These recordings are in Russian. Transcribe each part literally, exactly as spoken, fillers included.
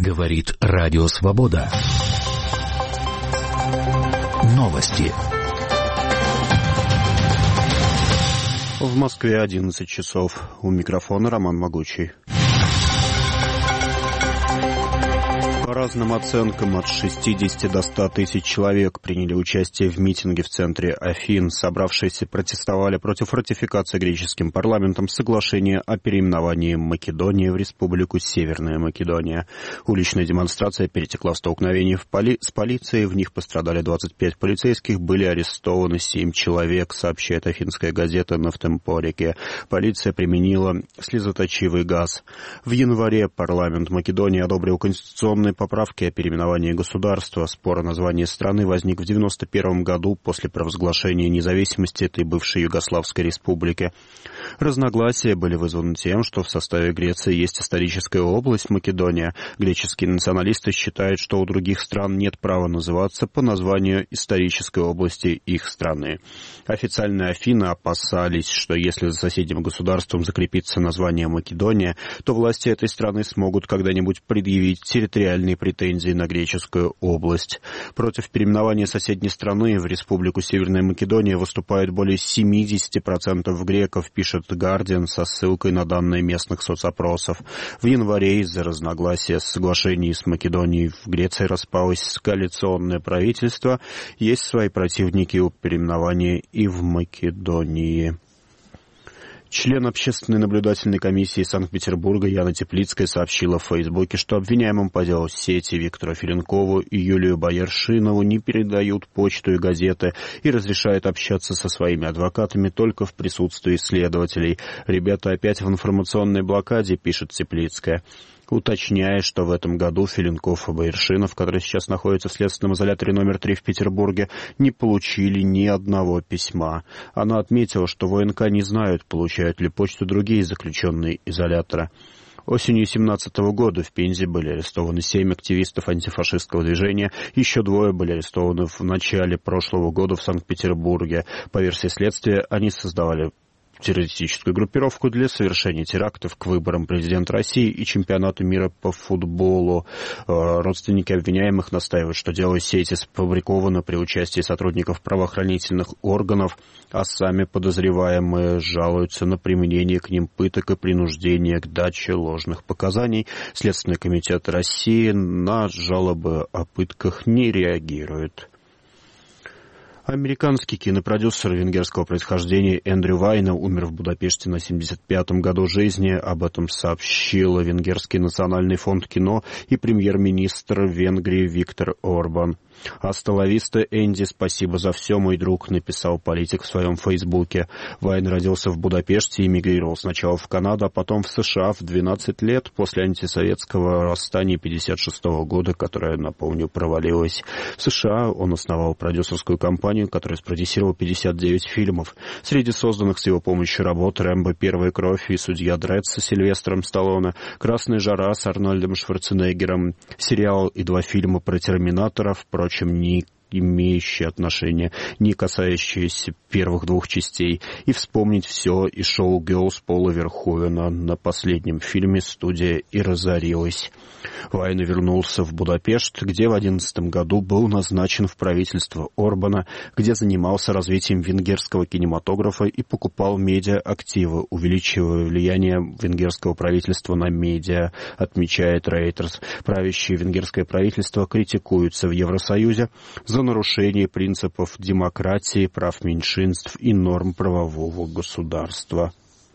Говорит Радио Свобода. Новости. В Москве одиннадцать часов. У микрофона Роман Могучий. По разным оценкам, от шестидесяти до ста тысяч человек приняли участие в митинге в центре Афин. Собравшиеся протестовали против ратификации греческим парламентом соглашения о переименовании Македонии в Республику Северная Македония. Уличная демонстрация перетекла в столкновение в поли... с полицией. В них пострадали двадцать пять полицейских, были арестованы семь человек, сообщает афинская газета «Нафтемпорики». Полиция применила слезоточивый газ. В январе парламент Македонии одобрил конституционный поправки о переименовании государства. Спор о названии страны возник в девяносто первом году после провозглашения независимости этой бывшей Югославской республики. Разногласия были вызваны тем, что в составе Греции есть историческая область Македония. Греческие националисты считают, что у других стран нет права называться по названию исторической области их страны. Официальные Афины опасались, что если за соседним государством закрепится название Македония, то власти этой страны смогут когда-нибудь предъявить территориальные претензии на греческую область. Против переименования соседней страны в Республику Северная Македония выступают более семьдесят процентов греков, пишет Guardian со ссылкой на данные местных соцопросов. В январе из-за разногласия с соглашением с Македонией в Греции распалось коалиционное правительство. Есть свои противники у переименования и в Македонии. Член общественной наблюдательной комиссии Санкт-Петербурга Яна Теплицкая сообщила в Фейсбуке, что обвиняемым по делу сети Виктору Филенкову и Юлию Бояршинову не передают почту и газеты и разрешают общаться со своими адвокатами только в присутствии следователей. Ребята опять в информационной блокаде, пишет Теплицкая. Уточняя, что в этом году Филенков и Бояршинов, которые сейчас находятся в следственном изоляторе номер три в Петербурге, не получили ни одного письма. Она отметила, что в ОНК не знают, получают ли почту другие заключенные изолятора. Осенью две тысячи семнадцатого года в Пензе были арестованы семь активистов антифашистского движения, еще двое были арестованы в начале прошлого года в Санкт-Петербурге. По версии следствия, они создавали террористическую группировку для совершения терактов к выборам президента России и чемпионату мира по футболу. Родственники обвиняемых настаивают, что дело сети сфабриковано при участии сотрудников правоохранительных органов, а сами подозреваемые жалуются на применение к ним пыток и принуждение к даче ложных показаний. Следственный комитет России на жалобы о пытках не реагирует. Американский кинопродюсер венгерского происхождения Эндрю Вайна умер в Будапеште на семьдесят пятом году жизни. Об этом сообщил Венгерский национальный фонд кино и премьер-министр Венгрии Виктор Орбан. «Аста ла виста, Энди, спасибо за все, мой друг», — написал политик в своем фейсбуке. Вайн родился в Будапеште и эмигрировал сначала в Канаду, а потом в США в двенадцать лет после антисоветского восстания пятьдесят шестого года, которое, напомню, провалилось. В США он основал продюсерскую компанию, которая спродюсировала пятьдесят девять фильмов. Среди созданных с его помощью работ «Рэмбо. Первая кровь» и «Судья Дредд» со Сильвестром Сталлоне, «Красная жара» с Арнольдом Шварценеггером, сериал и два фильма про терминаторов, впрочем, не имеющие отношения, не касающиеся первых двух частей, и «Вспомнить все» и шоу «Girls» Пола Верховена. На последнем фильме студия и разорилась. Вайн вернулся в Будапешт, где в две тысячи одиннадцатом году был назначен в правительство Орбана, где занимался развитием венгерского кинематографа и покупал медиа-активы, увеличивая влияние венгерского правительства на медиа, отмечает Reuters. Правящее венгерское правительство критикуется в Евросоюзе за нарушение принципов демократии, прав меньшинств и норм правового государства.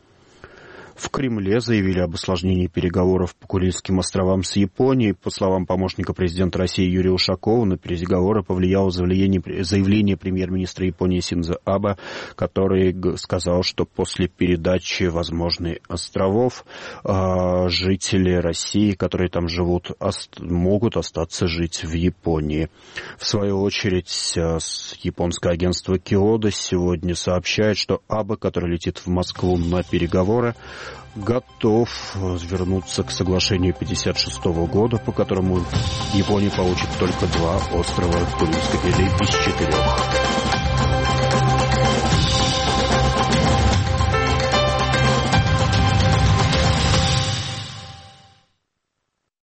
В Кремле заявили об осложнении переговоров по Курильским островам с Японией. По словам помощника президента России Юрия Ушакова, на переговоры повлияло заявление премьер-министра Японии Синдзо Абе, который сказал, что после передачи возможных островов жители России, которые там живут, могут остаться жить в Японии. В свою очередь, японское агентство Киодо сегодня сообщает, что Абе, который летит в Москву на переговоры, готов вернуться к соглашению пятьдесят шестого года, по которому Япония получит только два острова Курильской пелены из четырех.